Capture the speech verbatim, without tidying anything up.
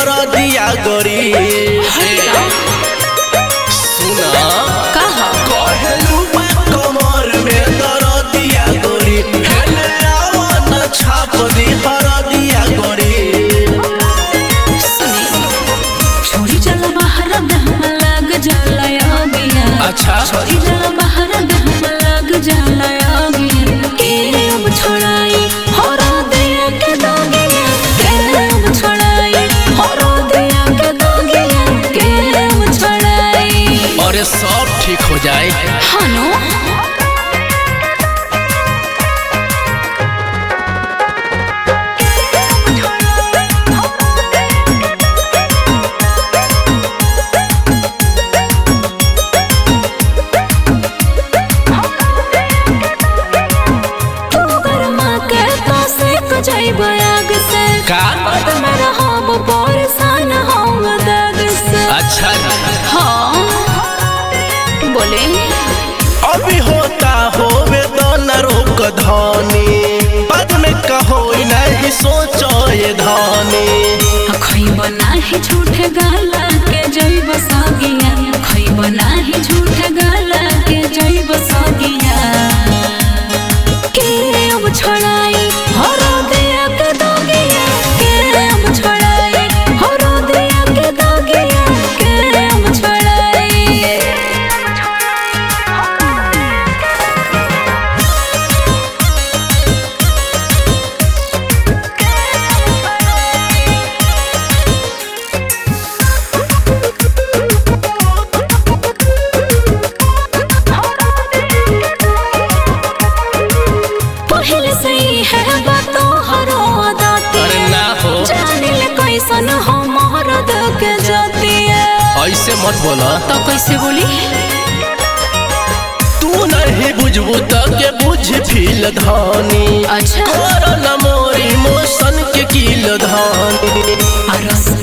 दरदिया गोरी सुना कहा कहलू कमर में दरदिया गोरी हेले आवन छाप दी हरदिया गोरी सुनी छोड़ी चल बाहर दहम लग जाला आगिया अच्छा छोड़ी चल बाहर दहम लग जाला आगिया के अब छोड़ाई हरा दिया के दोगिया के अब छोड़ाई हरा दिया के दोगिया के अब छोड़ाई अरे सब ठीक हो जाए हानो का परेशान हम दर्द से अच्छा हाँ बोले अभी होता होवे तो न रोक धानी बाद में कहो नहीं सोचो ये धानी खैब नाही झूठे गाला के जैब सगिया खैब नाही झूठे गाला के जैब सगिया के अब छोड़ाई हरो दिया के दोगिया के अब छोड़ाई हरो दिया के दोगिया के अब छोड़ाई पहले से ही है बातों हरो दाती अरे ना हो जाने ले कैसन हो मोहरद के जाती है ऐसे मत बोला तो कैसे बोली तू नहीं बुझबू तो के बुझ फील धानी अच्छा कोरोना मोरी मोशन के कील धानी रस